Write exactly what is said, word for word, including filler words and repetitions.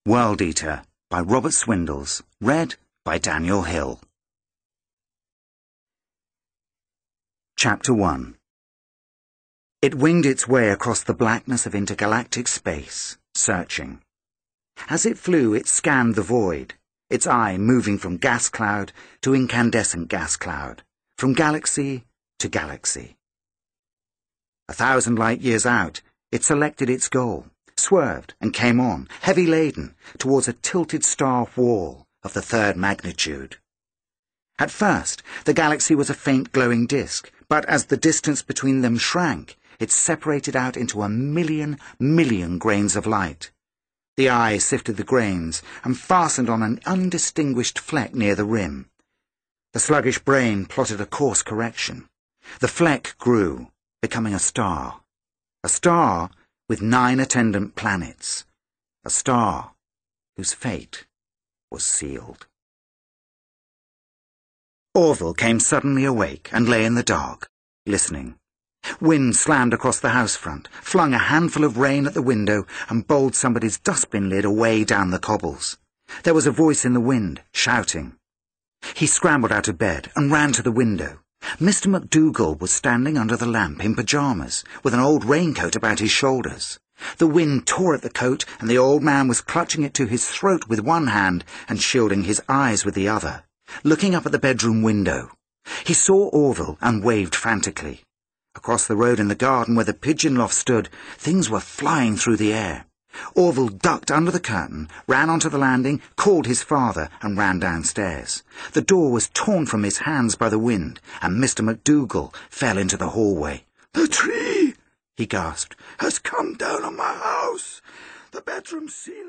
World Eater by Robert Swindells, read by Daniel Hill. Chapter one. It winged its way across the blackness of intergalactic space, searching. As it flew, it scanned the void, its eye moving from gas cloud to incandescent gas cloud, from galaxy to galaxy. A thousand light years out, it selected its goal, swerved and came on, heavy-laden, towards a tilted star wall of the third magnitude. At first, the galaxy was a faint glowing disk, but as the distance between them shrank, it separated out into a million, million grains of light. The eye sifted the grains and fastened on an undistinguished fleck near the rim. The sluggish brain plotted a course correction. The fleck grew, becoming a star. A star with nine attendant planets. A star whose fate was sealed. Orville came suddenly awake and lay in the dark, listening. Wind slammed across the house front, flung a handful of rain at the window, and bowled somebody's dustbin lid away down the cobbles. There was a voice in the wind, shouting. He scrambled out of bed and ran to the window. Mister McDougall was standing under the lamp in pyjamas, with an old raincoat about his shoulders. The wind tore at the coat, and the old man was clutching it to his throat with one hand and shielding his eyes with the other, looking up at the bedroom window. He saw Orville and waved frantically. Across the road in the garden where the pigeon loft stood, things were flying through the air. Orville ducked under the curtain, ran onto the landing, called his father, and ran downstairs. The door was torn from his hands by the wind, and Mister McDougall fell into the hallway. "The tree," he gasped, "has come down on my house. The bedroom ceiling